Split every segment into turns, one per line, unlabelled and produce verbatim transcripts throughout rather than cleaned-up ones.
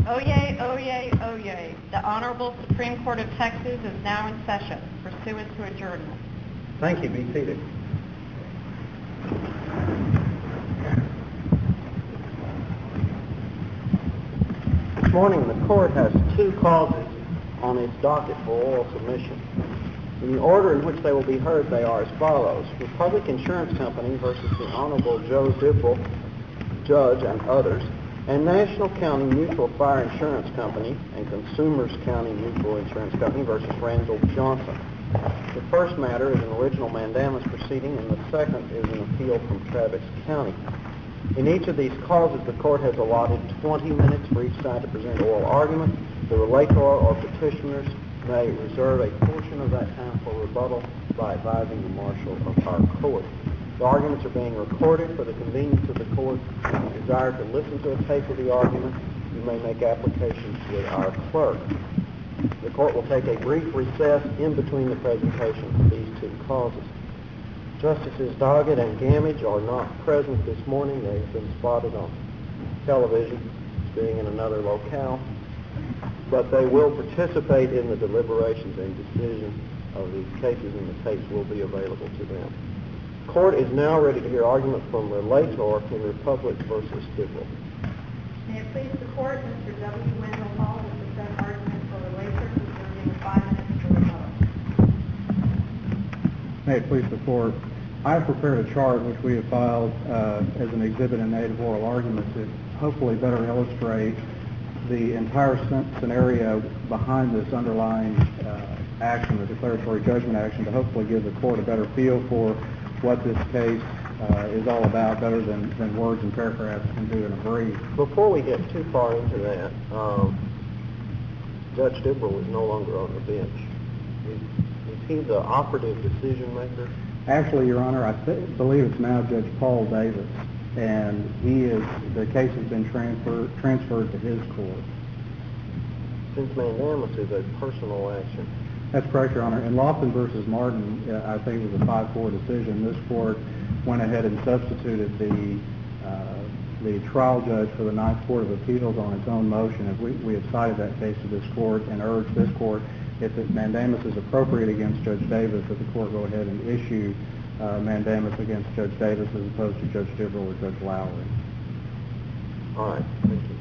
Oyez, oyez, oyez. The Honorable Supreme Court of Texas is now in session, pursuant to adjournment.
Thank you. Be seated. This morning, the court has two causes on its docket for oral submission. In the order in which they will be heard, they are as follows. Republic Insurance Company versus the Honorable Joe Dibble, Judge, and others, and National County Mutual Fire Insurance Company and Consumers County Mutual Insurance Company versus Randall Johnson. The first matter is an original mandamus proceeding, and the second is an appeal from Travis County. In each of these causes, the court has allotted twenty minutes for each side to present oral argument. The relator or petitioners may reserve a portion of that time for rebuttal by advising the marshal of our court. The arguments are being recorded for the convenience of the court. If you desire to listen to a tape of the argument, you may make applications with our clerk. The court will take a brief recess in between the presentation of these two causes. Justices Doggett and Gamage are not present this morning. They have been spotted on television as being in another locale, but they will participate in the deliberations and decision of these cases, and the tapes will be available to them. Court is now ready to hear argument from relator in Republic versus Dibble.
May it please the court, Mister W. Wendell Hall will present argument for relator, reserving five minutes for rebuttal.
May it please the court, I have prepared a chart which we have filed uh, as an exhibit in aid of oral argument to hopefully better illustrate the entire scenario behind this underlying uh, action, the declaratory judgment action, to hopefully give the court a better feel for what this case uh, is all about, better than, than words and paragraphs can do in a brief.
Before we get too far into that, um, Judge Dibble is no longer on the bench. Is, is he the operative decision maker?
Actually, Your Honor, I th- believe it's now Judge Paul Davis, and he is, the case has been transfer, transferred to his court.
Since mandamus is a personal action.
That's correct, Your Honor. In Lawson versus Martin, uh, I think it was a five four decision. This court went ahead and substituted the uh, the trial judge for the Ninth Court of Appeals on its own motion. If we, we have cited that case to this court and urged this court, if the mandamus is appropriate against Judge Davis, that the court go ahead and issue uh, mandamus against Judge Davis as opposed to Judge Dibble or Judge Lowry.
All right. Thank you.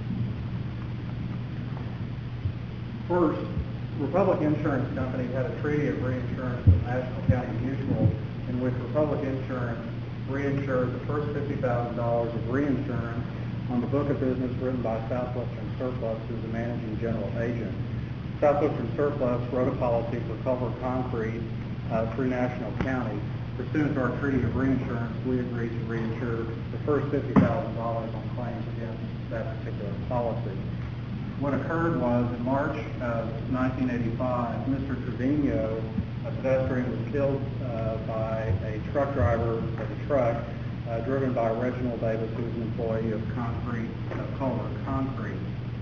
First, Republic Insurance Company had a treaty of reinsurance with National County Mutual in which Republic Insurance reinsured the first fifty thousand dollars of reinsurance on the book of business written by Southwestern Surplus, who is the managing general agent. Southwestern Surplus wrote a policy for Culver Concrete uh, through National County. Pursuant to our treaty of reinsurance, we agreed to reinsure the first fifty thousand dollars on claims against that particular policy. What occurred was in March of nineteen eighty-five, Mister Trevino, a pedestrian, was killed uh, by a truck driver of a truck uh, driven by Reginald Davis, who was an employee of Concrete, uh, Culver Concrete.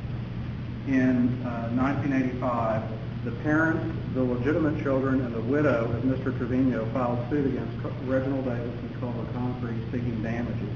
In uh, nineteen eighty-five, the parents, the legitimate children, and the widow of Mister Trevino filed suit against Reginald Davis and Culver Concrete seeking damages.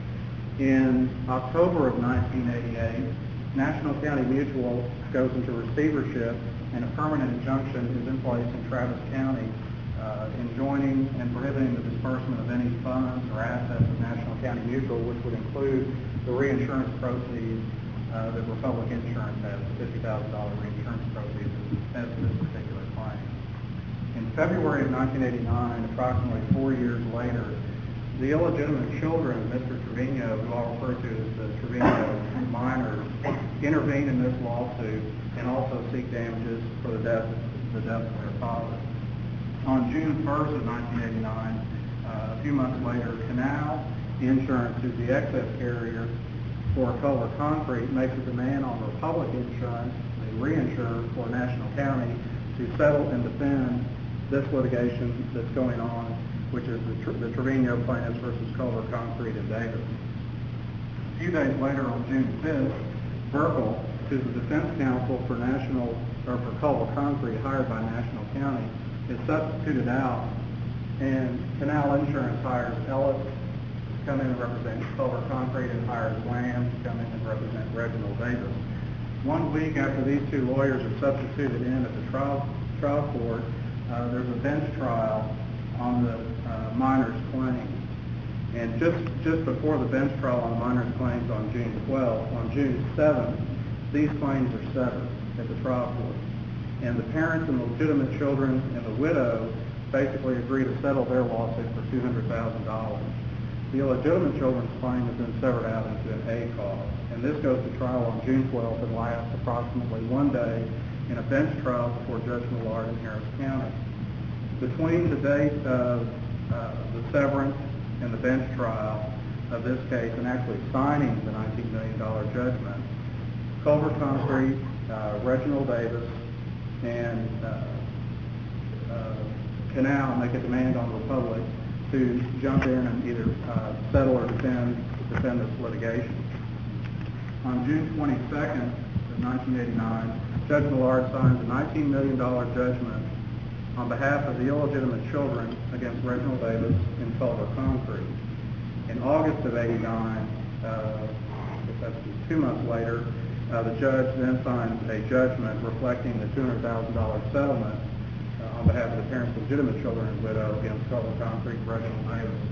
In October of nineteen eighty-eight, National County Mutual goes into receivership, and a permanent injunction is in place in Travis County uh, enjoining and prohibiting the disbursement of any funds or assets of National County Mutual, which would include the reinsurance proceeds uh, that Republic Insurance has, the fifty thousand dollars reinsurance proceeds as to this particular claim. In February of nineteen eighty-nine, approximately four years later, the illegitimate children of Mister Trevino, who I'll refer to as the Trevino minors, intervene in this lawsuit and also seek damages for the death, the death of their father. On June first of nineteen eighty-nine, uh, a few months later, Canal Insurance, who's the excess carrier for Culver Concrete, makes a demand on Republic Insurance, the reinsurer for National County, to settle and defend this litigation that's going on, which is the, the Trevino plaintiffs versus Culver Concrete and Davis. A few days later, on June fifth, Burkle, who's the defense counsel for National or for Culver Concrete, hired by National County, is substituted out, and Canal Insurance hires Ellis come in and represent Culver Concrete and hires Lamb to come in and represent Reginald Davis. One week after these two lawyers are substituted in at the trial, trial court, uh, there's a bench trial on the uh, minors' claims. And just, just before the bench trial on the minors' claims on June twelfth, on June seventh, these claims are settled at the trial court. And the parents and the legitimate children and the widow basically agree to settle their lawsuit for two hundred thousand dollars. The illegitimate children's claim has been severed out into an A cause. And this goes to trial on June twelfth and lasts approximately one day in a bench trial before Judge Millard in Harris County. Between the date of uh, the severance and the bench trial of this case and actually signing the nineteen million dollars judgment, Culver Concrete, uh, Reginald Davis, and uh, uh, Canal make a demand on the Republic to jump in and either uh, settle or defend, defend this litigation. On June twenty-second of nineteen eighty-nine, Judge Millard signs a nineteen million dollars judgment on behalf of the illegitimate children against Reginald Davis and Culver Concrete. In August of eighty-nine, uh, that's two months later, uh, the judge then signs a judgment reflecting the two hundred thousand dollars settlement uh, on behalf of the parents' legitimate children and widow against Culver Concrete and Reginald Davis.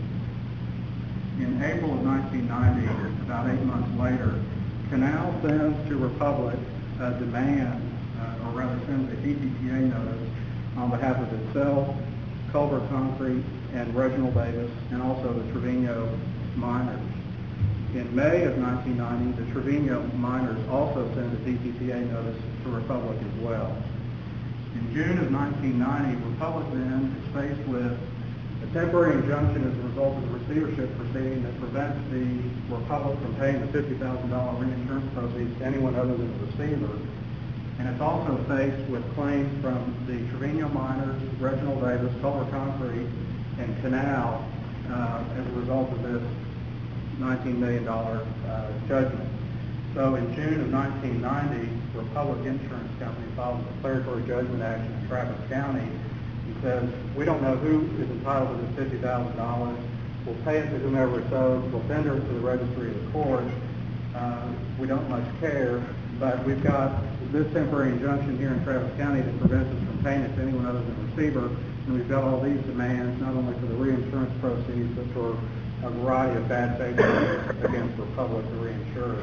In April of nineteen ninety, about eight months later, Canal sends to Republic a demand, uh, or rather sends a D P P A notice on behalf of itself, Culver Concrete, and Reginald Davis, and also the Trevino miners. In May of nineteen ninety, the Trevino miners also send a D P P A notice to Republic as well. In June of nineteen ninety, Republic then is faced with a temporary injunction as a result of the receivership proceeding that prevents the Republic from paying the fifty thousand dollars reinsurance proceeds to anyone other than the receiver. And it's also faced with claims from the Trevino miners, Reginald Davis, Culver Concrete, and Canal uh, as a result of this nineteen million dollars uh, judgment. So in June of nineteen ninety, Republic Insurance Company filed a declaratory judgment action in Travis County and says, we don't know who is entitled to this fifty thousand dollars. We'll pay it to whomever it's owed. We'll tender it to the registry of the court. Uh, we don't much care, but we've got this temporary injunction here in Travis County that prevents us from paying it to anyone other than the receiver, and we've got all these demands not only for the reinsurance proceeds, but for a variety of bad faith claims against Republic, the reinsurer.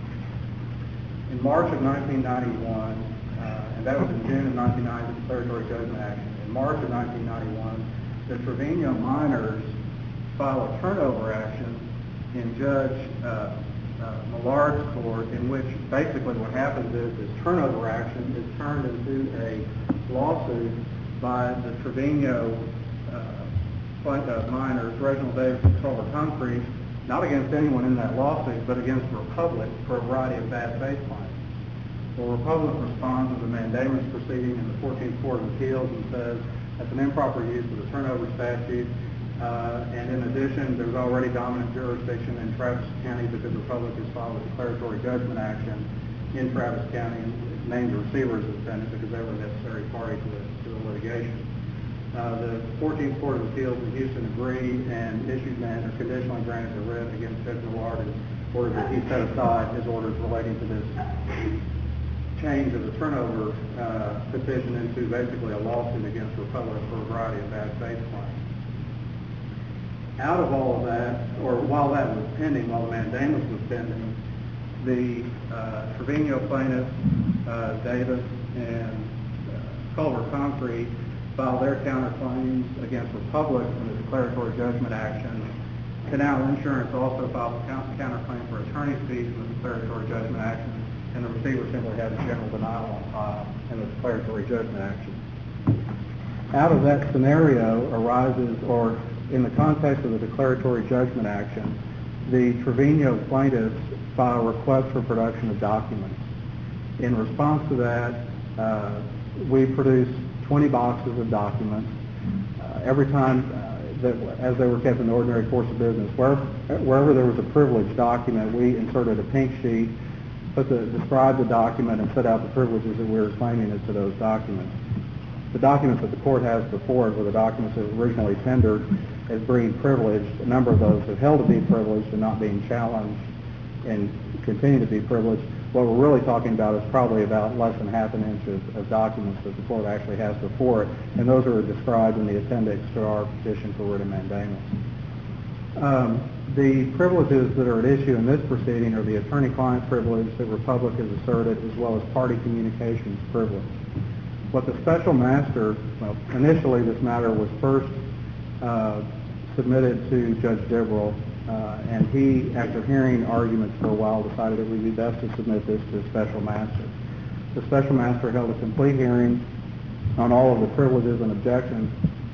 In March of nineteen ninety-one, uh, and that was in June of nineteen ninety, the declaratory judgment action. In March of nineteen ninety-one, the Trevino miners file a turnover action in Judge uh, uh, Millard's court, in which basically what happens is this turnover action is turned into a lawsuit by the Trevino uh, uh, miners, Reginald Davis and Culver Concrete, not against anyone in that lawsuit, but against Republic for a variety of bad faith claims. Well, Republic responds with a mandamus proceeding in the fourteenth Court of Appeals and says that's an improper use of the turnover statute. Uh, and in addition, there's already dominant jurisdiction in Travis County because Republic has filed a declaratory judgment action in Travis County and named the receiver as a defendant because they were a necessary party to the, to the litigation. Uh, the fourteenth Court of Appeals in Houston agreed and issued and or conditionally granted the writ against Judge Millard and ordered that he set aside his orders relating to this change of the turnover uh, petition into basically a lawsuit against Republic for a variety of bad faith claims. Out of all of that, or while that was pending, while the mandamus was pending, the uh, Trevino plaintiffs, uh, Davis and uh, Culver Concrete, filed their counterclaims against Republic in the declaratory judgment action. Canal Insurance also filed a counterclaim for attorney's fees in the declaratory judgment action, and the receiver simply had a general denial on file in the declaratory judgment action. Out of that scenario arises, or in the context of the declaratory judgment action, the Trevino plaintiffs file a request for production of documents. In response to that, uh, we produce twenty boxes of documents. Uh, every time, uh, that, as they were kept in the ordinary course of business, wherever, wherever there was a privileged document, we inserted a pink sheet, put the, described the document, and set out the privileges that we were claiming as to those documents. The documents that the court has before it were the documents that were originally tendered as being privileged. A number of those have held to be privileged and not being challenged and continue to be privileged. What we're really talking about is probably about less than half an inch of, of documents that the court actually has before it, and those are described in the appendix to our petition for writ of mandamus. Um, the privileges that are at issue in this proceeding are the attorney-client privilege that Republic has asserted, as well as party communications privilege. What the special master, well, initially this matter was first uh, submitted to Judge Dibble, uh, and he, after hearing arguments for a while, decided it would be best to submit this to the special master. The special master held a complete hearing on all of the privileges and objections,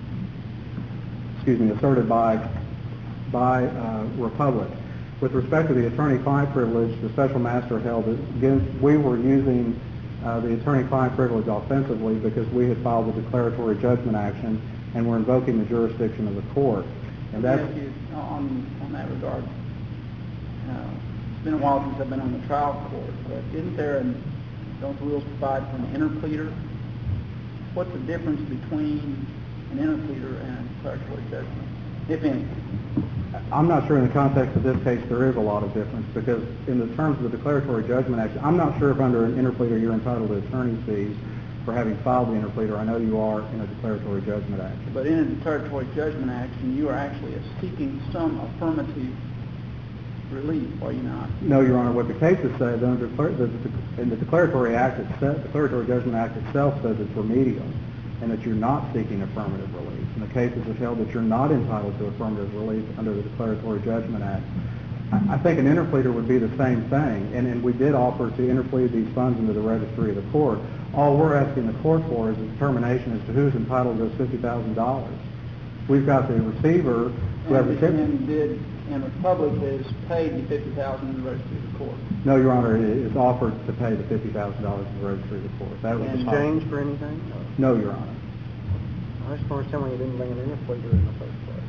excuse me, asserted by by uh, Republic. With respect to the attorney-client privilege, the special master held that again, we were using uh, the attorney-client privilege offensively because we had filed a declaratory judgment action and were invoking the jurisdiction of the court. And
Let
that's
me ask you on, on that regard. Uh, it's been a while since I've been on the trial court, but isn't there, an, don't the rules provide for an interpleader? What's the difference between an interpleader and a declaratory judgment, if any?
I'm not sure in the context of this case there is a lot of difference, because in the terms of the declaratory judgment action, I'm not sure if under an interpleader you're entitled to attorney's fees for having filed the interpleader. I know you are in a declaratory judgment action.
But in a declaratory judgment action, you are actually seeking some affirmative relief, are you not?
No, Your Honor. What the cases say, the, the, in the declaratory act itself, declaratory judgment act itself says it's remedial, and that you're not seeking affirmative relief. And the cases have held that you're not entitled to affirmative relief under the Declaratory Judgment Act. I, I think an interpleader would be the same thing, and, and we did offer to interplead these funds into the registry of the court. All we're asking the court for is a determination as to who's entitled to those fifty thousand dollars. We've got the receiver who has a...
And did, and Republic has paid the fifty thousand dollars in the registry of the court?
No, Your Honor, it is offered to pay the fifty thousand dollars in the registry of the court. That was
In
the
exchange for anything?
No, Your Honor.
I just want to tell me you didn't bring an interpleader in the first place.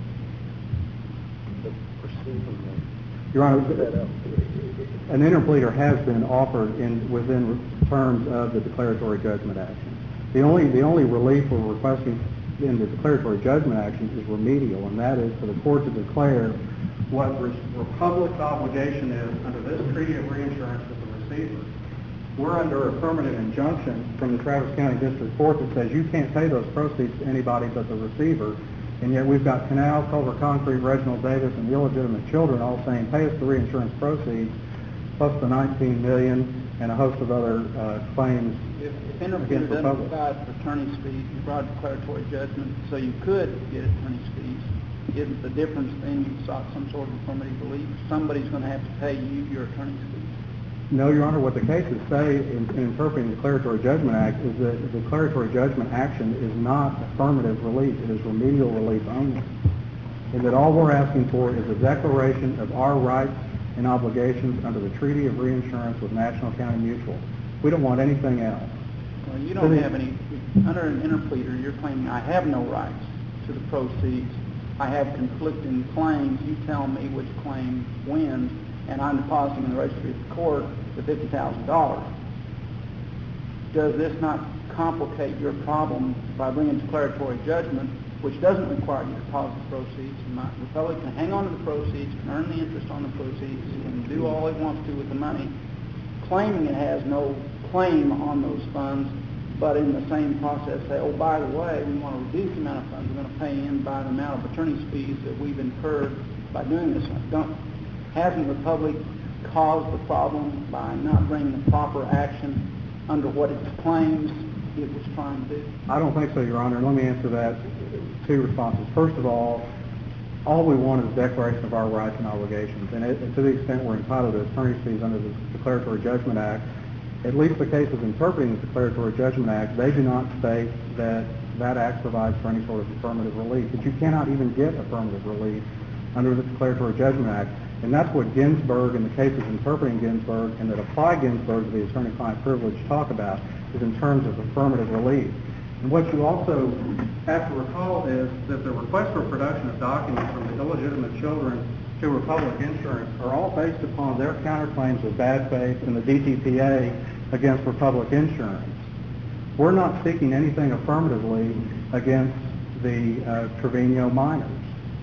The proceeding.
Your Honor,
Set up.
an interpleader has been offered in within terms of the declaratory judgment action. The only the only relief we're requesting in the declaratory judgment action is remedial, and that is for the court to declare what Republic's obligation is under this treaty of reinsurance with the receiver. We're under a permanent injunction from the Travis County District Court that says you can't pay those proceeds to anybody but the receiver, and yet we've got Canal, Culver Concrete, Reginald Davis, and the illegitimate children all saying pay us the reinsurance proceeds plus the nineteen million dollars and a host of other uh, claims.
If, if interpleader doesn't provide for attorney's fees, you brought a declaratory judgment so you could get attorney's fees. Isn't the difference then you sought some sort of affirmative relief? Somebody's going to have to pay you your attorney's fees.
No, Your Honor. What the cases say in, in interpreting the Declaratory Judgment Act is that the declaratory judgment action is not affirmative relief. It is remedial relief only. And that all we're asking for is a declaration of our rights and obligations under the Treaty of Reinsurance with National County Mutual. We don't want anything else.
Well, you don't have any, under an interpleader, you're claiming I have no rights to the proceeds. I have conflicting claims. You tell me which claim wins, and I'm depositing in the registry of the court the fifty thousand dollars. Does this not complicate your problem by bringing declaratory judgment, which doesn't require you to deposit the proceeds? Republic can hang on to the proceeds, can earn the interest on the proceeds, and do all it wants to with the money, claiming it has no claim on those funds, but in the same process say, oh, by the way, we want to reduce the amount of funds we're going to pay in by the amount of attorney's fees that we've incurred by doing this. Don't, hasn't Republic caused the problem by not bringing the proper action under what its claims it was trying to do?
I don't think so, Your Honor. And let me answer that two responses. First of all, all we want is a declaration of our rights and obligations. And, it, and to the extent we're entitled to attorney's fees under the Declaratory Judgment Act, at least the cases interpreting the Declaratory Judgment Act, they do not state that that act provides for any sort of affirmative relief. But you cannot even get affirmative relief under the Declaratory Judgment Act. And that's what Ginsburg and the cases interpreting Ginsburg and that apply Ginsburg to the attorney-client privilege talk about, is in terms of affirmative relief. And what you also have to recall is that the request for production of documents from the illegitimate children to Republic Insurance are all based upon their counterclaims of bad faith in the D T P A against Republic Insurance. We're not seeking anything affirmatively against the uh, Trevino minors.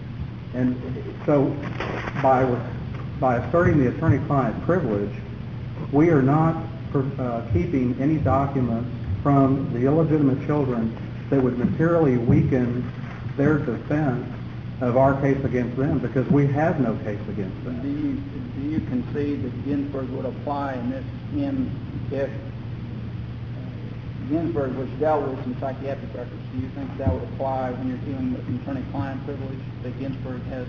And so by, by asserting the attorney-client privilege, We are not uh, keeping any documents from the illegitimate children that would materially weaken their defense of our case against them, because we have no case against them.
Do you, do you concede that Ginsburg would apply in this, in, if Ginsburg was dealt with some psychiatric records, do you think that would apply when you're dealing with attorney-client privilege, that Ginsburg has,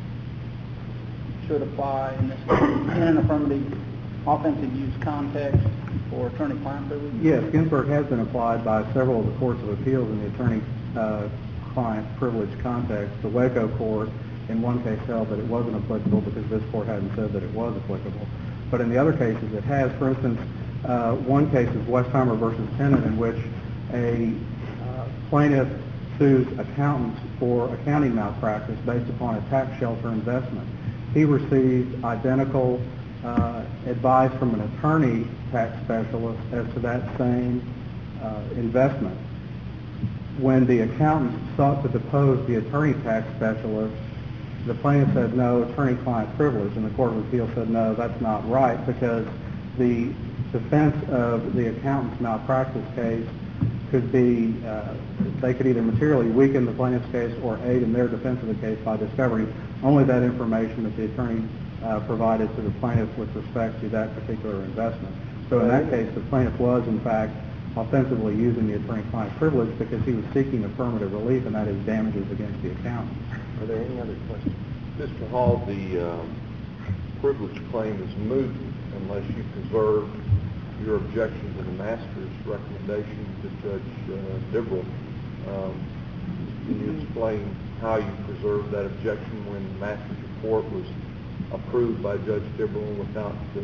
should apply in this case, in an affirmative offensive use context for attorney-client privilege?
Yes, Ginsburg has been applied by several of the courts of appeals in the attorney-client privilege context. The Waco court, in one case, held that it wasn't applicable because this court hadn't said that it was applicable. But in the other cases, it has. For instance, uh, one case is Westheimer versus Tennant, in which a uh, plaintiff sues accountants for accounting malpractice based upon a tax shelter investment. He received identical uh, advice from an attorney tax specialist as to that same uh, investment. When the accountants sought to depose the attorney tax specialist, the plaintiff said no, attorney-client privilege, and the Court of Appeal said no, that's not right, because the defense of the accountant's malpractice case could be, uh, they could either materially weaken the plaintiff's case or aid in their defense of the case by discovering only that information that the attorney uh, provided to the plaintiff with respect to that particular investment. So in that case, the plaintiff was, in fact, offensively using the attorney-client privilege because he was seeking affirmative relief, and that is damages against the accountant.
Are there any other questions?
Mister Hall, the um, privilege claim is moot unless you preserve your objection to the master's recommendation to Judge uh, Dibble. Um, can you explain how you preserved that objection when the master's report was approved by Judge Dibble without uh,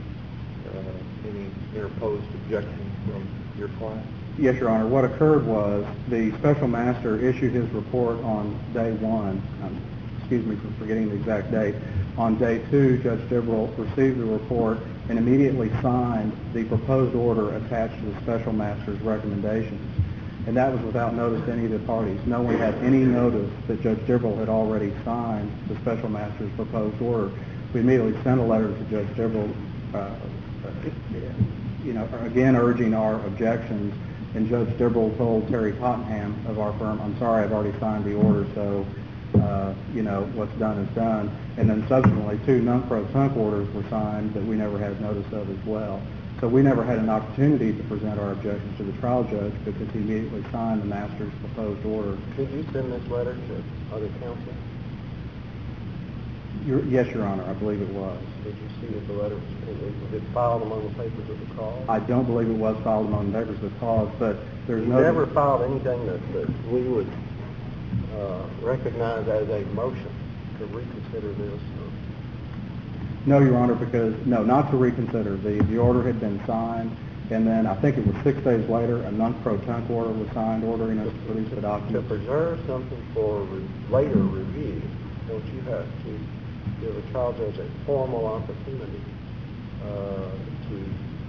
uh, any interposed objection from your client?
Yes, Your Honor. What occurred was the special master issued his report on day one. Um, excuse me for forgetting the exact date. On day two, Judge Dibble received the report and immediately signed the proposed order attached to the special master's recommendations. And that was without notice to any of the parties. No one had any notice that Judge Dibble had already signed the special master's proposed order. We immediately sent a letter to Judge Dibble, uh, you know, again urging our objections. And Judge Dibble told Terry Tottenham of our firm, I'm sorry, I've already signed the order, so, uh, you know, what's done is done. And then subsequently, two non-pro-tunc orders were signed that we never had notice of as well. So we never had an opportunity to present our objections to the trial judge because he immediately signed the master's proposed order.
Did you send this letter to other counsel?
Your, yes, Your Honor, I believe it was.
Did you see that the letter was, was it filed among the papers of the cause?
I don't believe it was filed among the papers of the cause, but there's
you
no...
never filed anything that, that we would uh, recognize as a motion to reconsider this? Or?
No, Your Honor, because, no, not to reconsider. The, the order had been signed, and then I think it was six days later, a non-pro-tunc order was signed ordering us to produce the documents.
To preserve something for re- later review, don't you have to give a trial judge a formal opportunity uh, to,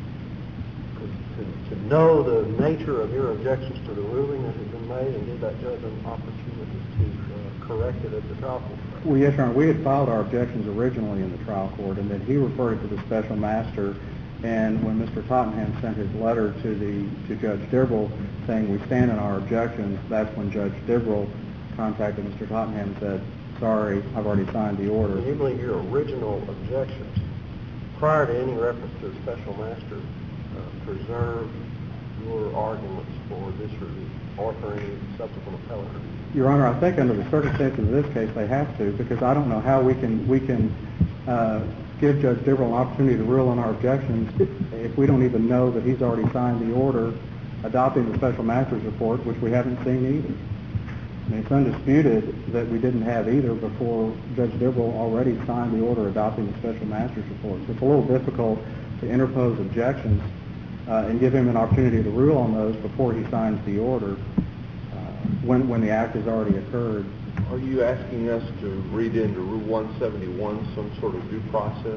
to to know the nature of your objections to the ruling that has been made and give that judge an opportunity to uh, correct it at the trial court?
Well, yes, Your Honor. We had filed our objections originally in the trial court, and then he referred it to the special master. And when Mister Tottenham sent his letter to the to Judge Dibble saying we stand on our objections, that's when Judge Dibble contacted Mister Tottenham and said, sorry, I've already signed the order.
Do you believe your original objections, prior to any reference to the special master, uh, preserved your arguments for this review or for any subsequent appellate review?
Your Honor, I think under the circumstances of this case they have to, because I don't know how we can we can uh, give Judge Dibble an opportunity to rule on our objections if we don't even know that he's already signed the order adopting the special master's report, which we haven't seen either. I mean, it's undisputed that we didn't have either before Judge Dibble already signed the order adopting the special master's report. So it's a little difficult to interpose objections uh, and give him an opportunity to rule on those before he signs the order uh, when, when the act has already occurred.
Are you asking us to read into Rule one seventy-one some sort of due process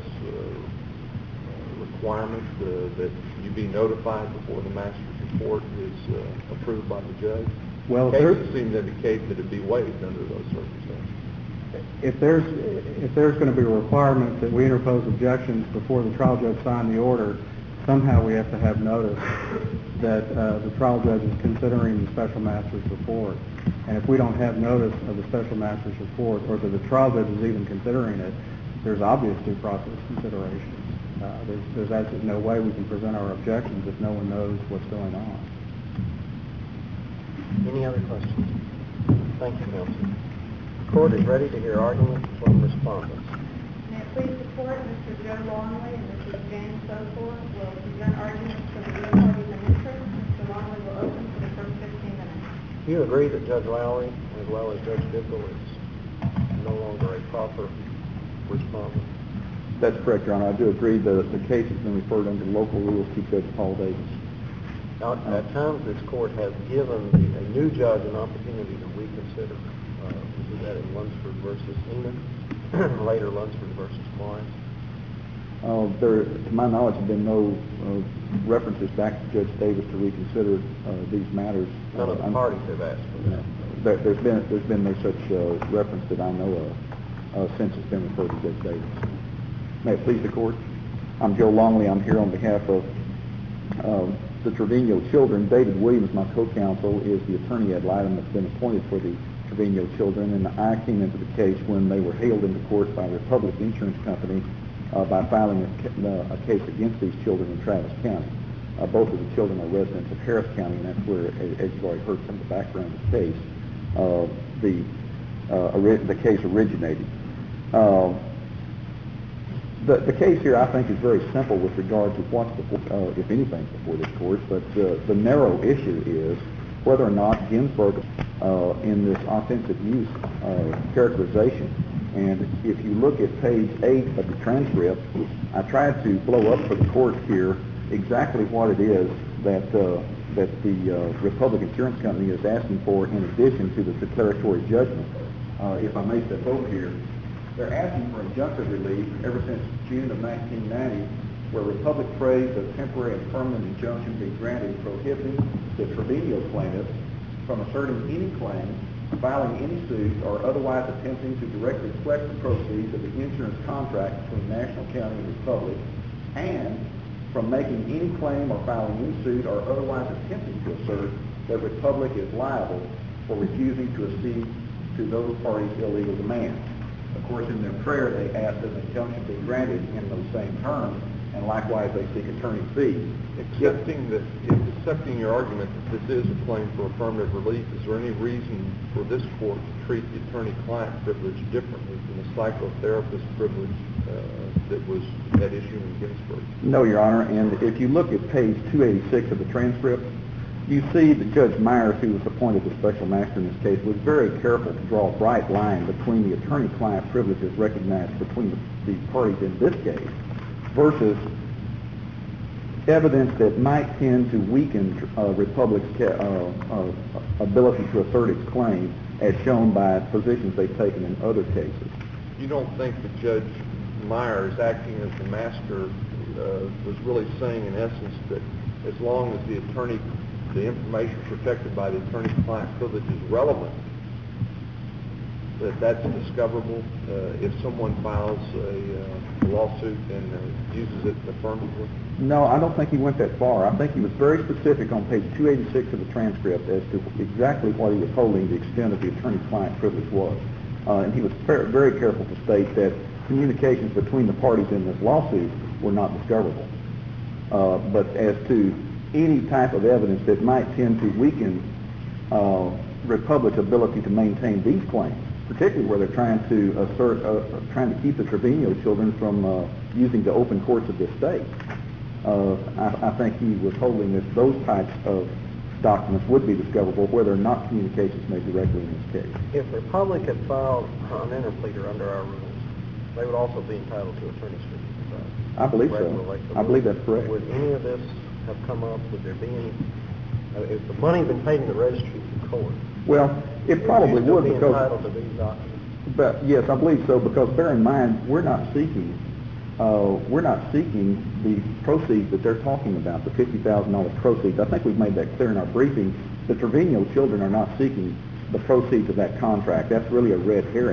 uh, requirement uh, that you be notified before the master's report is uh, approved by the judge?
Well,
cases seem to indicate that it be waived under those circumstances.
if there's, if there's going to be a requirement that we interpose objections before the trial judge sign the order, somehow we have to have notice that uh, the trial judge is considering the special master's report. And if we don't have notice of the special master's report, or that the trial judge is even considering it, there's obvious due process considerations. Uh, there's, there's absolutely no way we can present our objections if no one knows what's going on.
Any other questions? Thank you, counsel. The court is ready to hear arguments from respondents.
May it please the court, Mister Joe Longley and Missus Jane Sosor will present arguments for the real parties and interests. Mister Longley will open for the first fifteen minutes.
Do you agree that Judge Lowry, as well as Judge Dibble, is no longer a proper respondent?
That's correct, Your Honor. I do agree that the case has been referred under local rules to Judge Paul Davis.
Now, at times, this court has given the, a new judge an opportunity to reconsider. Uh, we did that in Lunsford versus Enid, later Lunsford versus Morris.
Uh, there, to my knowledge, have been no uh, references back to Judge Davis to reconsider uh, these matters.
None of the
uh,
parties have asked for that.
There, there's been there's been no such uh, reference that I know of uh, since it's been referred to Judge Davis. May it please the court. I'm Joe Longley. I'm here on behalf of uh, the Trevino children. David Williams, my co-counsel, is the attorney ad litem that's been appointed for the Trevino children, and I came into the case when they were hailed into court by Republic Insurance Company uh, by filing a, uh, a case against these children in Travis County. Uh, both of the children are residents of Harris County, and that's where, as you've already heard from the background of the case, uh, the uh, ori- the case originated. Uh, The, the case here, I think, is very simple with regard to what's before, uh, if anything, before this court, but uh, the narrow issue is whether or not Ginsburg, uh, in this offensive use uh, characterization, and if you look at page eight of the transcript, I tried to blow up for the court here exactly what it is that uh, that the uh, Republic Insurance Company is asking for in addition to the declaratory judgment. Uh, if I may step over here. They're asking for injunctive relief ever since June of nineteen ninety, where Republic prays a temporary and permanent injunction be granted prohibiting the Trevino plaintiffs from asserting any claim, filing any suit, or otherwise attempting to directly collect the proceeds of the insurance contract between National County and Republic, and from making any claim or filing any suit or otherwise attempting to assert that Republic is liable for refusing to accede to those parties' illegal demands. Of course, in their prayer, they ask that an injunction be granted in those same terms, and likewise they seek attorney fees.
Accepting that, if accepting your argument that this is a claim for affirmative relief, is there any reason for this court to treat the attorney-client privilege differently from the psychotherapist privilege uh, that was at issue in Ginsburg?
No, Your Honor, and if you look at page two eighty-six of the transcript, you see that Judge Myers, who was appointed the special master in this case, was very careful to draw a bright line between the attorney-client privileges recognized between the, the parties in this case versus evidence that might tend to weaken uh, Republic's ca- uh, uh, ability to assert its claim, as shown by positions they've taken in other cases.
You don't think that Judge Myers, acting as the master, uh, was really saying in essence that as long as the attorney the information protected by the attorney-client privilege is relevant, that that's discoverable uh, if someone files a uh, lawsuit and uh, uses it affirmatively?
No, I don't think he went that far. I think he was very specific on page two eighty-six of the transcript as to exactly what he was holding the extent of the attorney-client privilege was. Uh, and he was very careful to state that communications between the parties in this lawsuit were not discoverable. Uh, but as to any type of evidence that might tend to weaken uh, Republic's ability to maintain these claims, particularly where they're trying to assert, uh, trying to keep the Trevino children from uh, using the open courts of this state. Uh, I, I think he was holding that those types of documents would be discoverable where there are not communications made directly in this case.
If Republic had filed an interpleader under our rules, they would also be entitled to attorney's fees, right?
I believe so.
Like
I believe that's correct.
Would any of this have come up? Would there be any? Uh, if the money had been paid in the registry of the court,
well, it probably
would, you still
would
be
because.
entitled to these documents?
But yes, I believe so, because bear in mind, we're not seeking, uh, we're not seeking the proceeds that they're talking about, the fifty thousand dollars proceeds. I think we've made that clear in our briefing. The Trevino children are not seeking the proceeds of that contract. That's really a red herring.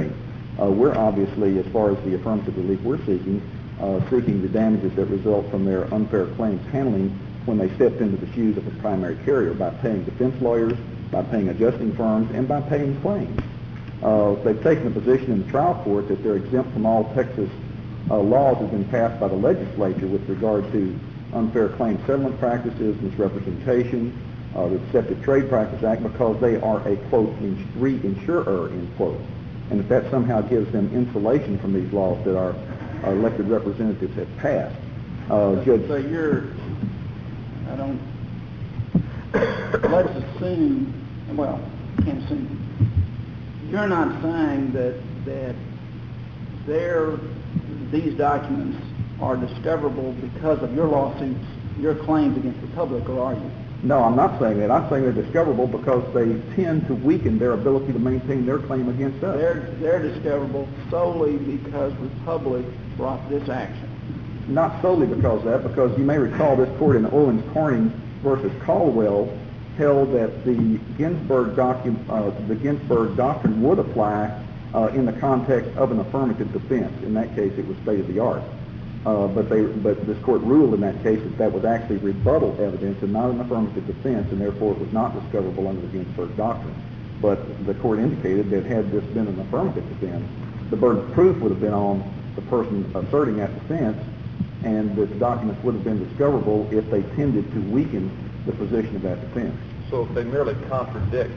Uh, we're obviously, as far as the affirmative relief we're seeking, uh, seeking the damages that result from their unfair claims handling when they stepped into the shoes of a primary carrier by paying defense lawyers, by paying adjusting firms, and by paying claims. Uh, they've taken a position in the trial court that they're exempt from all Texas uh, laws that have been passed by the legislature with regard to unfair claim settlement practices, misrepresentation, uh, the Deceptive Trade Practice Act, because they are a, quote, ins- reinsurer, end quote. And that that somehow gives them insulation from these laws that our, our elected representatives have passed. Uh, Judge,
so you're, I don't, let's assume, well, can't assume. You're not saying that, that their, these documents are discoverable because of your lawsuits, your claims against the public, or are you?
no, I'm not saying that. I'm saying they're discoverable because they tend to weaken their ability to maintain their claim against us.
They're, they're discoverable solely because Republic brought this action.
Not solely because of that, because you may recall this court in Owens Corning versus Caldwell held that the Ginsburg, docu- uh, the Ginsburg doctrine would apply uh, in the context of an affirmative defense. In that case, it was state of the art. Uh, but they, but this court ruled in that case that that was actually rebuttal evidence and not an affirmative defense, and therefore it was not discoverable under the Ginsburg doctrine. But the court indicated that had this been an affirmative defense, the burden of proof would have been on the person asserting that defense, and the documents would have been discoverable if they tended to weaken the position of that defense.
So if they merely contradict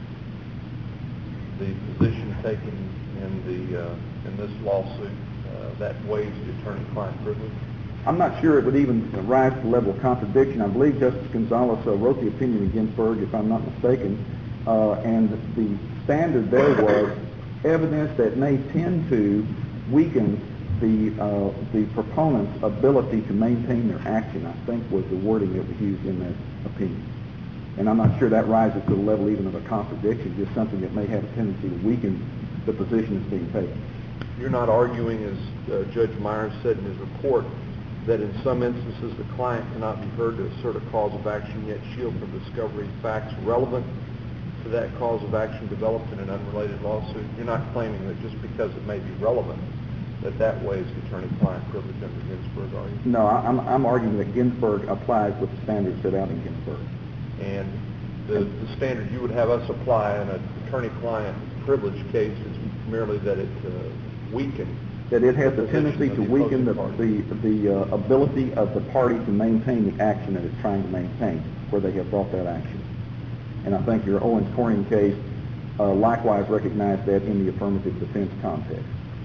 the position taken in the uh, in this lawsuit, uh, that waives the attorney-client privilege?
I'm not sure it would even rise to the level of contradiction. I believe Justice Gonzalez uh, wrote the opinion in Ginsburg, if I'm not mistaken, uh, and the standard there was evidence that may tend to weaken the uh, the proponent's ability to maintain their action, I think was the wording that was used in that opinion. And I'm not sure that rises to the level even of a contradiction, just something that may have a tendency to weaken the position that's being taken.
You're not arguing, as uh, Judge Myers said in his report, that in some instances the client cannot be heard to assert a cause of action yet shield from discovery facts relevant to that cause of action developed in an unrelated lawsuit? You're not claiming that just because it may be relevant that that waives the attorney-client privilege under Ginsburg, are you?
No, I'm, I'm arguing that Ginsburg applies with the standards set out in Ginsburg.
And the, the standard you would have us apply in an attorney-client privilege case is merely that it uh, weaken.
That it has
the
a tendency to
position of the
weaken the,
opposing
the, the uh, ability of the party to maintain the action that it's trying to maintain, where they have brought that action. And I think your Owens Corning case uh, likewise recognized that in the affirmative defense context.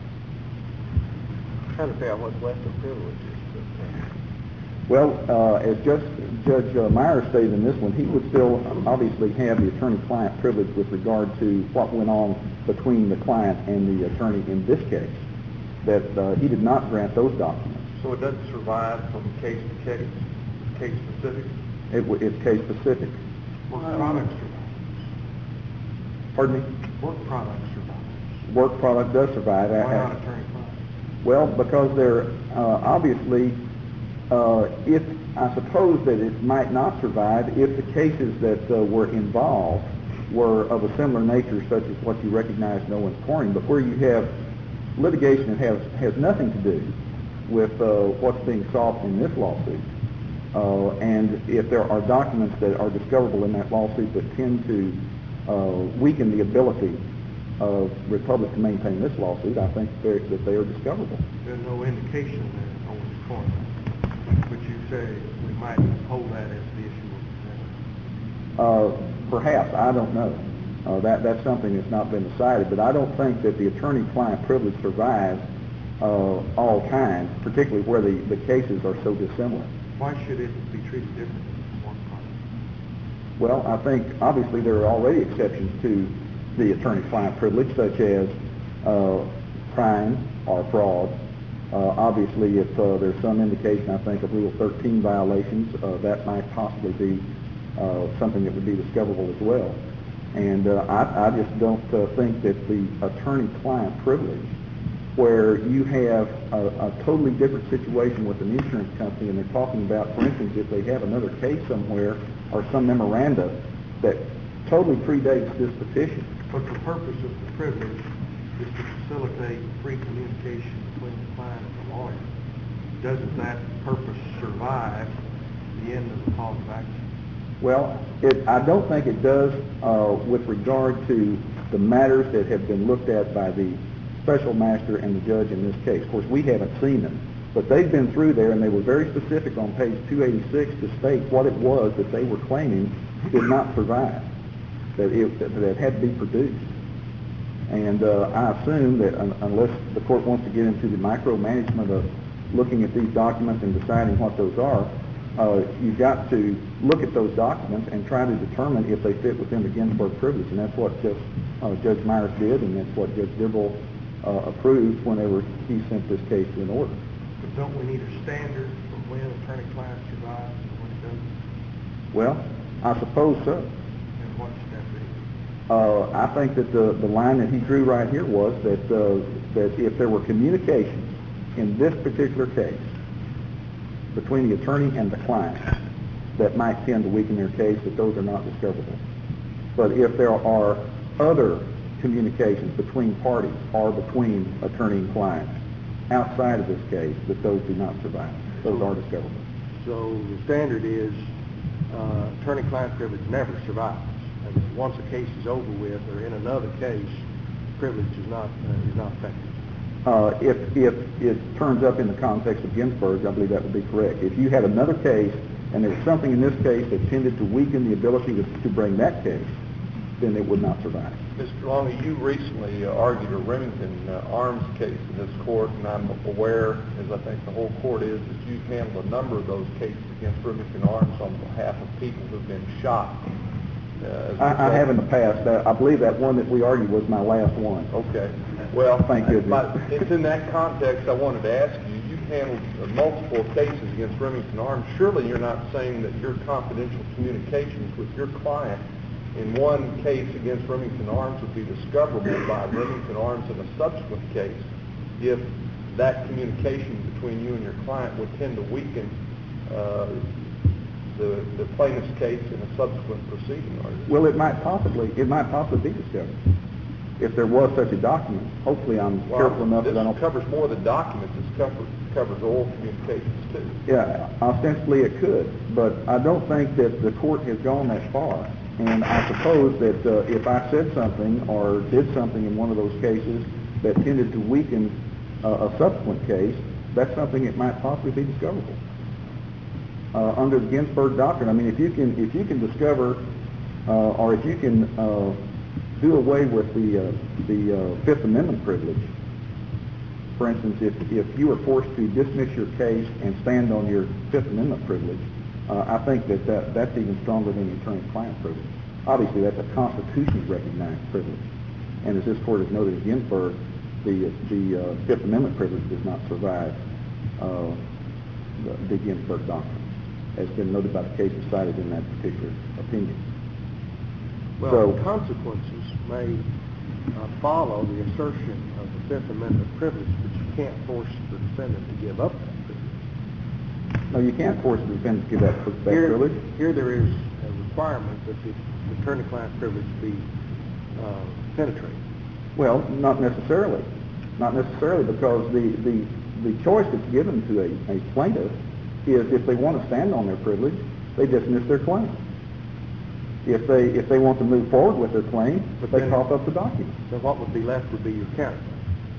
I'm trying to figure out what's left of privileges.
Well, uh, as Judge, Judge uh, Myers stated in this one, he would still obviously have the attorney-client privilege with regard to what went on between the client and the attorney in this case, that uh, he did not grant those documents.
So it doesn't survive from case to case, case specific?
It, w- it's case specific.
Work product survives.
Pardon me?
Work product survives.
Work product does survive.
Why not attorney-client?
Well, because they're uh, obviously, uh, if I suppose that it might not survive if the cases that uh, were involved were of a similar nature, such as what you recognize in Owens Corning, but where you have litigation that has has nothing to do with uh, what's being sought in this lawsuit, uh, and if there are documents that are discoverable in that lawsuit that tend to uh, weaken the ability of Republic to maintain this lawsuit, I think they're, that they are discoverable.
There's no indication there in Owens Corning, but you say we might hold that as the issue of the
Uh, perhaps, I don't know. Uh, that that's something that's not been decided, but I don't think that the attorney-client privilege survives uh, all times, particularly where the, the cases are so dissimilar.
Why should it be treated differently from one party?
Well, I think obviously there are already exceptions to the attorney-client privilege, such as uh, crime or fraud. Uh, obviously, if uh, there's some indication, I think, of Rule thirteen violations, uh, that might possibly be uh, something that would be discoverable as well. And uh, I, I just don't uh, think that the attorney-client privilege, where you have a, a totally different situation with an insurance company, and they're talking about, for instance, if they have another case somewhere or some memoranda that totally predates this petition.
But the purpose of the privilege is to facilitate free communication between the client and the lawyer. Doesn't that purpose survive the end of the cause of action?
Well, it, I don't think it does uh, with regard to the matters that have been looked at by the special master and the judge in this case. Of course, we haven't seen them, but they've been through there, and they were very specific on page two eighty-six to state what it was that they were claiming did not survive, that it, that it had to be produced. And uh, I assume that un unless the court wants to get into the micromanagement of looking at these documents and deciding what those are, uh, you've got to look at those documents and try to determine if they fit within the Ginsburg privilege, and that's what Judge, uh, Judge Myers did, and that's what Judge Dibble uh, approved whenever he sent this case to an order.
But don't we need a standard for when attorney-client survives and when it doesn't?
Well, I suppose so.
And what's that be?
Uh, I think that the, the line that he drew right here was that, uh, that if there were communications in this particular case between the attorney and the client that might tend to weaken their case, that those are not discoverable. But if there are other communications between parties or between attorney and client outside of this case, that those do not survive. Those are discoverable.
So the standard is uh, attorney-client privilege never survives. And once a case is over with or in another case, privilege is not uh, is not effective.
Uh, if, if it turns up in the context of Ginsburg, I believe that would be correct. If you had another case and there was something in this case that tended to weaken the ability to, to bring that case, then it would not survive.
Mister Longley, you recently uh, argued a Remington uh, Arms case in this court, and I'm aware, as I think the whole court is, that you've handled a number of those cases against Remington Arms on behalf of people who've been shot. Uh,
I, I have in the past. Uh, I believe that one that we argued was my last one.
Okay. Well,
Thank goodness.
But it's in that context I wanted to ask you. You've handled uh, multiple cases against Remington Arms. Surely you're not saying that your confidential communications with your client in one case against Remington Arms would be discoverable by Remington Arms in a subsequent case if that communication between you and your client would tend to weaken uh, the, the plaintiff's case in a subsequent proceeding, are you?
Well, it might possibly, it might possibly be discovered. If there was such a document, hopefully I'm
well,
careful enough
this
that I don't...
covers more than documents. This covers, covers oral communications, too.
Yeah, ostensibly it could, but I don't think that the court has gone that far. And I suppose that uh, if I said something or did something in one of those cases that tended to weaken uh, a subsequent case, that's something that might possibly be discoverable. Uh, under the Ginsburg doctrine, I mean, if you can, if you can discover, uh, or if you can uh, do away with the uh, the uh, Fifth Amendment privilege, for instance, if if you were forced to dismiss your case and stand on your Fifth Amendment privilege, uh, I think that, that that's even stronger than the attorney-client privilege. Obviously, that's a constitutionally recognized privilege, and as this court has noted in Ginsburg, the the uh, Fifth Amendment privilege does not survive uh, the, the Ginsburg doctrine, has been noted by the cases cited in that particular opinion.
Well,
So,
the consequences may uh, follow the assertion of the Fifth Amendment privilege, but you can't force the defendant to give up that privilege.
no, you can't force the defendant to give that, that
Here,
privilege.
here there is a requirement that the attorney-client privilege be uh, penetrated.
Well, not necessarily. Not necessarily, because the, the, the choice that's given to a, a plaintiff is if they want to stand on their privilege, they dismiss their claim. If they if they want to move forward with their claim,
But
they
then-
cough up the document.
Then what would be left would be your counterclaim.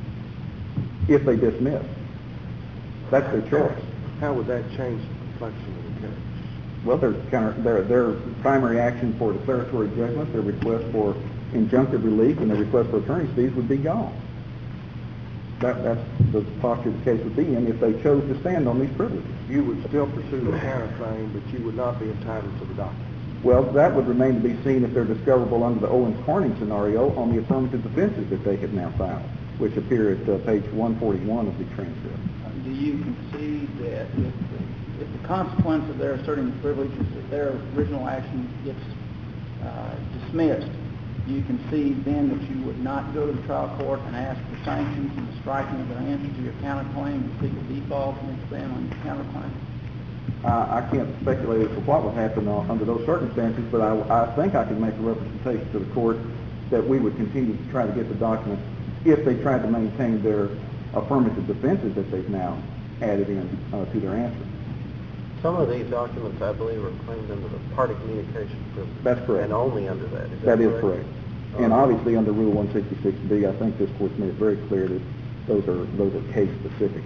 If they dismiss. That's their choice.
How would that change the complexion of the case?
Well, their counter, their their primary action for declaratory judgment, their request for injunctive relief, and their request for attorney's fees would be gone. That that's the posture the case would be in if they chose to stand on these privileges.
You would still pursue the counterclaim, but you would not be entitled to the document.
Well, that would remain to be seen if they're discoverable under the Owens-Corning scenario on the affirmative defenses that they have now filed, which appear at uh, page one forty-one of the transcript.
Do you concede that if the, if the consequence of their asserting the privilege is that their original action gets uh, dismissed, you concede then that you would not go to the trial court and ask for sanctions and the striking of their answer to your counterclaim and seek a default against them on your counterclaim?
Uh, I can't speculate as to what would happen uh, under those circumstances, but I, I think I can make a representation to the court that we would continue to try to get the documents if they tried to maintain their affirmative defenses that they've now added in uh, to their answer.
Some of these documents, I believe, are claimed under the party communication privilege.
That's correct.
And only under that. Is
That
that
is
correct?
correct. And obviously under Rule one sixty-six B, I think this court's made it very clear that those are those are case specific.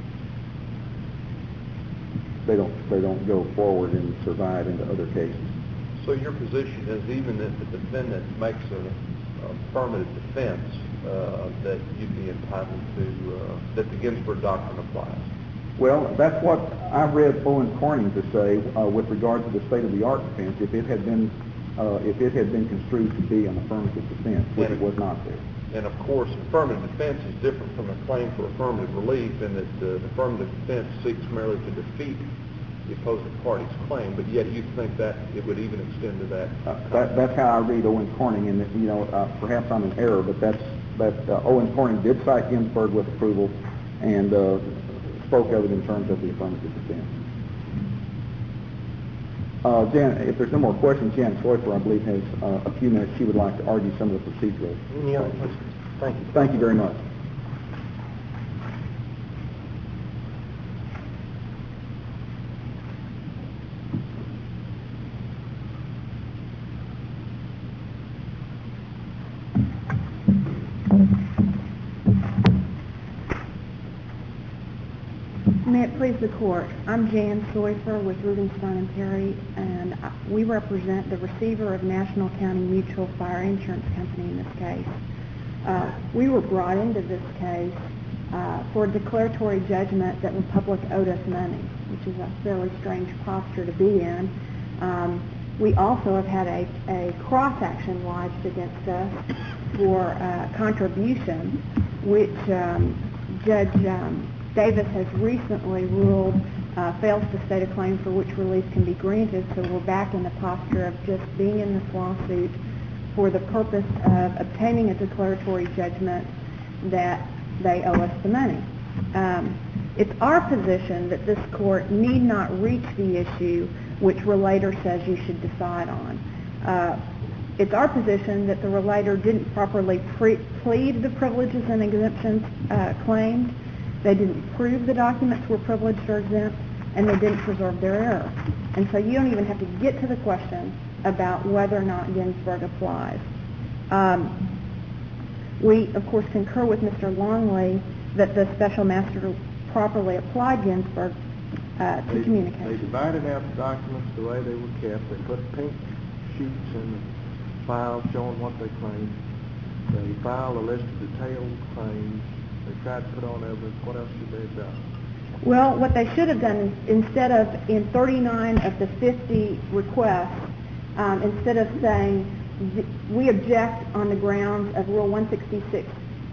They don't they don't go forward and survive into other cases.
So your position is even if the defendant makes an affirmative defense, uh, that you'd be entitled to, uh, that the Ginsburg doctrine applies?
Well, that's what I read Owen Corning to say uh, with regard to the state-of-the-art defense. If it had been, uh, if it had been construed to be an affirmative defense, which it was not there.
And of course, affirmative defense is different from a claim for affirmative relief, in that uh, the affirmative defense seeks merely to defeat the opposing party's claim, but yet you think that it would even extend to that?
Uh, that that's how I read Owen Corning, and you know, uh, perhaps I'm in error, but that's that uh, Owen Corning did cite Ginsburg with approval, and uh, spoke of it in terms of the affirmative defense. Uh, Jan, if there's no more questions, Jan Schleifer, I believe, has uh, a few minutes. She would like to argue some of the procedural.
Any other questions? Thank you.
Thank you very much.
May it please the court, I'm Jan Schleifer with Rubenstein and Perry, and we represent the receiver of National County Mutual Fire Insurance Company in this case. Uh, we were brought into this case uh, for a declaratory judgment that Republic owed us money, which is a fairly strange posture to be in. Um, we also have had a, a cross-action lodged against us for uh, contribution, which um, Judge um, Davis has recently ruled uh, fails to state a claim for which relief can be granted, so we're back in the posture of just being in this lawsuit for the purpose of obtaining a declaratory judgment that they owe us the money. Um, it's our position that this court need not reach the issue which relator says you should decide on. Uh, it's our position that the relator didn't properly pre- plead the privileges and exemptions uh, claimed. They didn't prove the documents were privileged or exempt, and they didn't preserve their error. And so you don't even have to get to the question about whether or not Ginsburg applies. Um, we, of course, concur with Mister Longley that the special master properly applied Ginsburg uh, to
They,
communication.
they divided out the documents the way they were kept. They put pink sheets in the file showing what they claimed. They filed a list of detailed claims. They tried to put on evidence. What else should they have done?
Well, what they should have done is, instead of in thirty-nine of the fifty requests, um, instead of saying we object on the grounds of Rule one sixty-six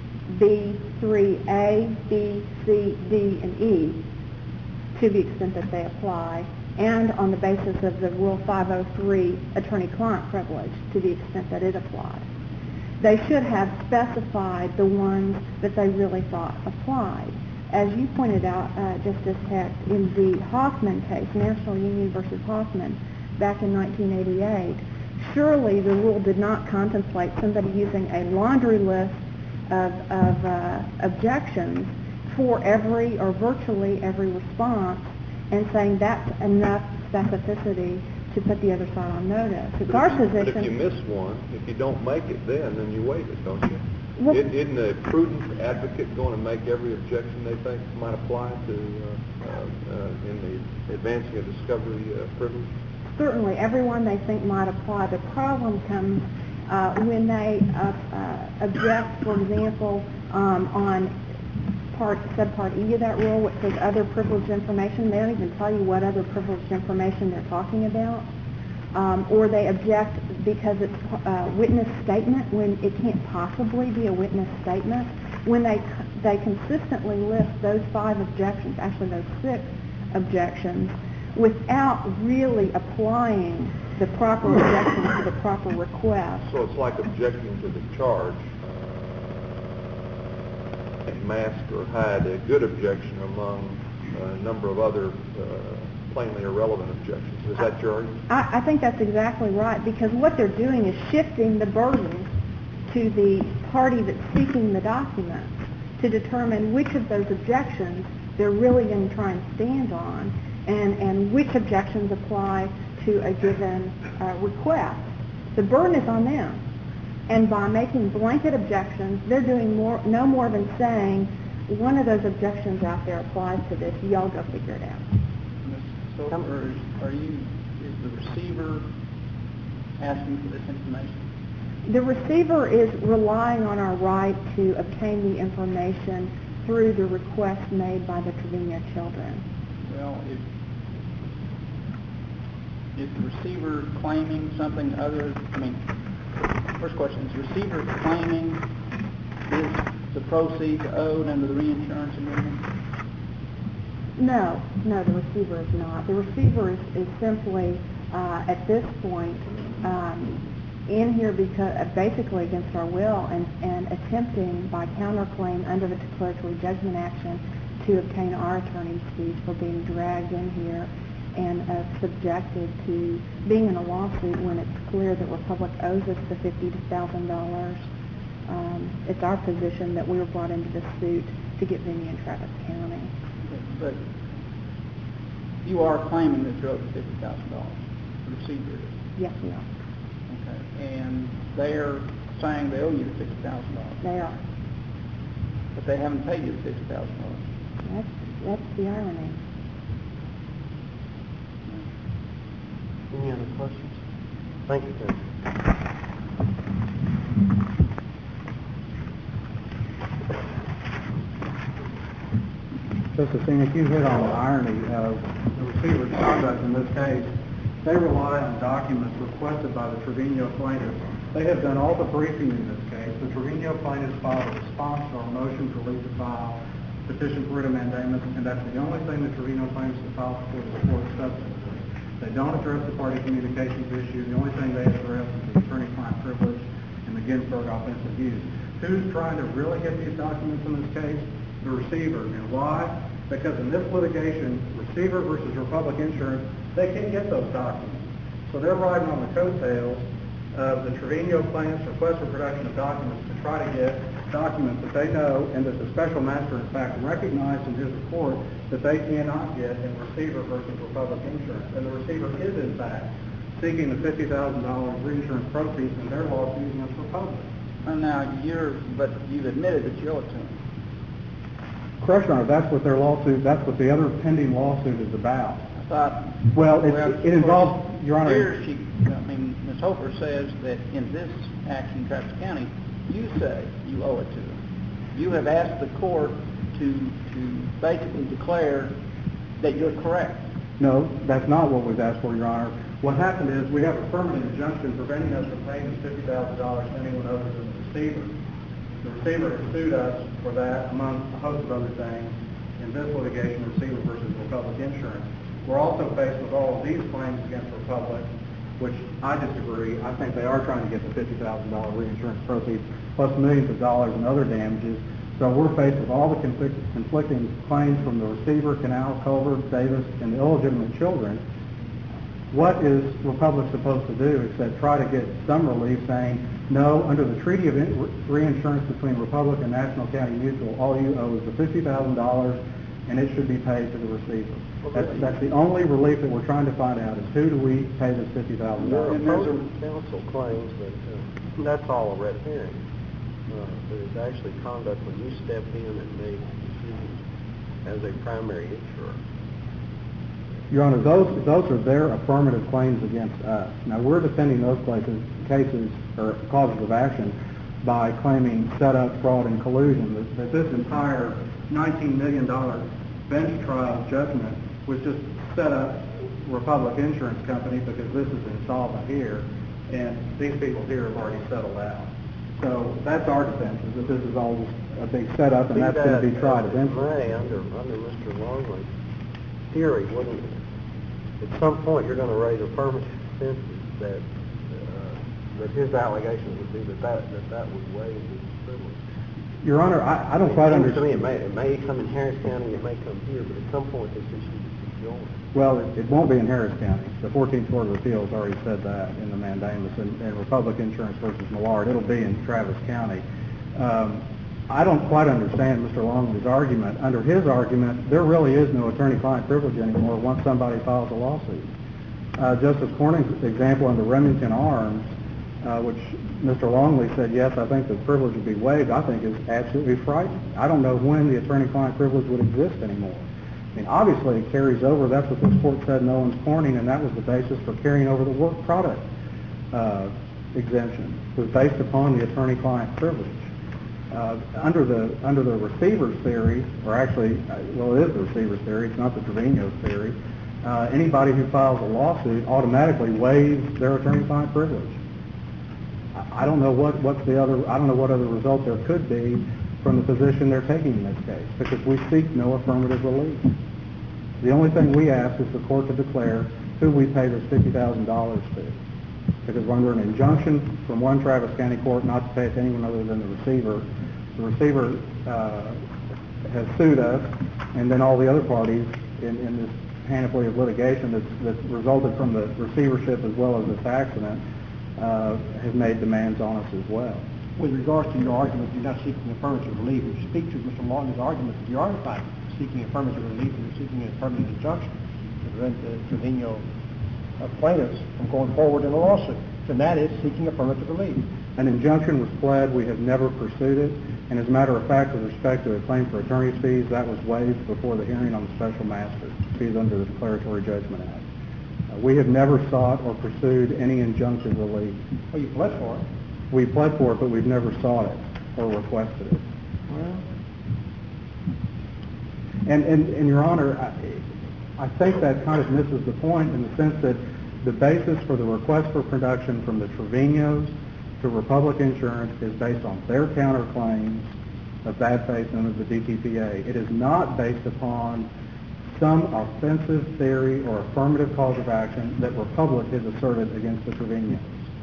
B three A, B, C, D, and E, to the extent that they apply, and on the basis of the Rule five oh three attorney-client privilege, to the extent that it applies. They should have specified the ones that they really thought applied. As you pointed out, uh, Justice Hecht, in the Hoffman case, National Union versus Hoffman, back in nineteen eighty-eight, surely the rule did not contemplate somebody using a laundry list of, of uh, objections for every or virtually every response and saying that's enough specificity to put the other side on notice. It's
But
our
if you,
position.
But if you miss one, if you don't make it then, then you waive it, don't you?
Well,
Isn't, isn't a prudent advocate going to make every objection they think might apply to uh, uh, uh, in the advancing a discovery uh, privilege?
Certainly, everyone they think might apply. The problem comes uh, when they uh, uh, object, for example, um, on part subpart E of that rule, which says other privileged information. They don't even tell you what other privileged information they're talking about. Um, or they object because it's a witness statement when it can't possibly be a witness statement. When they they consistently list those five objections, actually those six objections, without really applying the proper objections to the proper request.
So it's like objecting to the charge, uh, mask or hide a good objection among a number of other uh, plainly irrelevant objections. Is that your argument?
I, I think that's exactly right, because what they're doing is shifting the burden to the party that's seeking the documents to determine which of those objections they're really going to try and stand on, and, and which objections apply to a given uh, request. The burden is on them. And by making blanket objections, they're doing more, no more than saying, one of those objections out there applies to this, y'all go figure it out.
Miz Sofer, is, are you, is the receiver asking for this information?
The receiver is relying on our right to obtain the information through the request made by the Trevino children.
Well, if, is the receiver claiming something other, I mean, first question, is the receiver claiming is the proceeds owed under the reinsurance agreement?
No, no, the receiver is not. The receiver is, is simply, uh, at this point, um, in here because uh, basically against our will and, and attempting by counterclaim under the declaratory judgment action to obtain our attorney's fees for being dragged in here and uh, subjected to being in a lawsuit when it's clear that Republic owes us the fifty thousand dollars. Um, it's our position that we were brought into this suit to get Vinnie and Travis County.
But you are claiming that you're owed the fifty thousand dollars. The receiver is.
Yes, we are.
Okay. And they're saying they owe you the fifty thousand dollars.
They are.
But they haven't paid you the fifty thousand dollars.
That's, that's the irony.
Any other questions? Thank you, Tim.
Justice Phoenix, you hit on the irony of the receiver's conduct in this case. They rely on documents requested by the Trevino plaintiffs. They have done all the briefing in this case. The Trevino plaintiffs filed a response to our motion for leave to file petition for writ of mandamus, and that's the only thing the Trevino plaintiffs have filed before the court substantively. They don't address the party communications issue. The only thing they address is the attorney-client privilege and the Ginsburg offensive use. Who's trying to really get these documents in this case? The receiver. And why? Because in this litigation, receiver versus Republic Insurance, they can't get those documents. So they're riding on the coattails of the Trevino plaintiffs' request for production of documents to try to get documents that they know and that the special master in fact recognized in his report that they cannot get in receiver versus Republic Insurance. And the receiver is in fact seeking the fifty thousand dollars reinsurance proceeds in their lawsuit against Republic.
And now you're, but you've admitted that you owe it to them.
Correct, Your Honor. That's what their lawsuit, that's what the other pending lawsuit is about.
I thought.
Well, it, it involves, Your Honor.
Here she, I mean, Miz Hofer says that in this action in Travis County, you say you owe it to them. You have asked the court to to basically declare that you're correct.
No, that's not what we've asked for, Your Honor. What happened is we have a permanent injunction preventing us from paying the fifty thousand dollars to anyone other than the receiver. The receiver has sued us for that, among a host of other things, in this litigation, receiver versus Republic Insurance. We're also faced with all of these claims against Republic, which I disagree. I think they are trying to get the fifty thousand dollars reinsurance proceeds, plus millions of dollars in other damages. So we're faced with all the conflict, conflicting claims from the receiver, Canal, Culver, Davis, and the illegitimate children. What is Republic supposed to do except try to get some relief saying, no, under the treaty of in- reinsurance between Republic and National County Mutual, all you owe is the fifty thousand dollars and it should be paid to the receiver. That's, that's the only relief that we're trying to find out is who do we pay this fifty thousand dollars?
Your opposing counsel claims that uh, that's all a red herring. Uh, that it's actually conduct when you stepped in and made decisions as a primary insurer.
Your Honor, those those are their affirmative claims against us. Now we're defending those places, cases or causes of action by claiming setup, fraud, and collusion. That, that this entire nineteen million dollars bench trial judgment was just set up Republic Insurance Company because this is insolvent here, and these people here have already settled out. So that's our defense, is that this is all just a big setup, and that's going to be tried eventually.
May, under, under Mister Longley's theory, wouldn't at some point you're going to raise affirmative defenses that uh, that his allegations would be that that, that, that would waive his privilege.
Your Honor, I, I don't quite understand.
To me, it may, it may come in Harris County, it may come here, but at some point this issue
join?
Well, it, it won't be in Harris County. The fourteenth Court of Appeals already said that in the mandamus in, in Republic Insurance versus Millard. It'll be in Travis County. Um, I don't quite understand Mister Longley's argument. Under his argument, there really is no attorney-client privilege anymore once somebody files a lawsuit. Uh, Justice Corning's example under Remington Arms, uh, which Mister Longley said, yes, I think the privilege would be waived, I think is absolutely frightening. I don't know when the attorney-client privilege would exist anymore. I mean, obviously it carries over. That's what this court said in Owens Corning, and that was the basis for carrying over the work product uh, exemption. It was based upon the attorney-client privilege. Uh, under the under the receiver's theory, or actually, uh, well, it is the receiver's theory. It's not the Trevino's theory. Uh, anybody who files a lawsuit automatically waives their attorney-client privilege. I, I don't know what what's the other. I don't know what other result there could be from the position they're taking in this case, because we seek no affirmative relief. The only thing we ask is the court to declare who we pay this fifty thousand dollars to, because we're under an injunction from one Travis County court not to pay it to anyone other than the receiver. The receiver uh, has sued us, and then all the other parties in, in this panoply of litigation that's, that's resulted from the receivership as well as this accident uh, have made demands on us as well.
With regards to your argument, you're not seeking affirmative relief. Would you speak to Mister Long's argument that you are in fact seeking affirmative relief and you're seeking an affirmative injunction to prevent the Trevino uh, plaintiffs from going forward in a lawsuit? And that is seeking affirmative relief.
An injunction was pled. We have never pursued it. And as a matter of fact, with respect to a claim for attorney's fees, that was waived before the hearing on the special master fees under the Declaratory Judgment Act. Uh, we have never sought or pursued any injunctive relief.
Well, you pled for it.
We pled for it, but we've never sought it or requested it.
Well,
And, and, and Your Honor, I, I think that kind of misses the point in the sense that the basis for the request for production from the Trevinos to Republic Insurance is based on their counterclaims of bad faith under the D T P A. It is not based upon some offensive theory or affirmative cause of action that Republic has asserted against the Trevinos.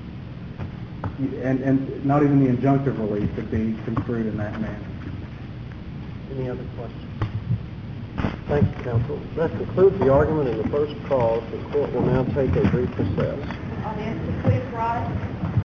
And, and not even the injunctive relief could be construed in that manner.
Any other questions? Thank you, counsel. That concludes the argument in the first cause. The court will now take a brief recess.
Audience, please rise.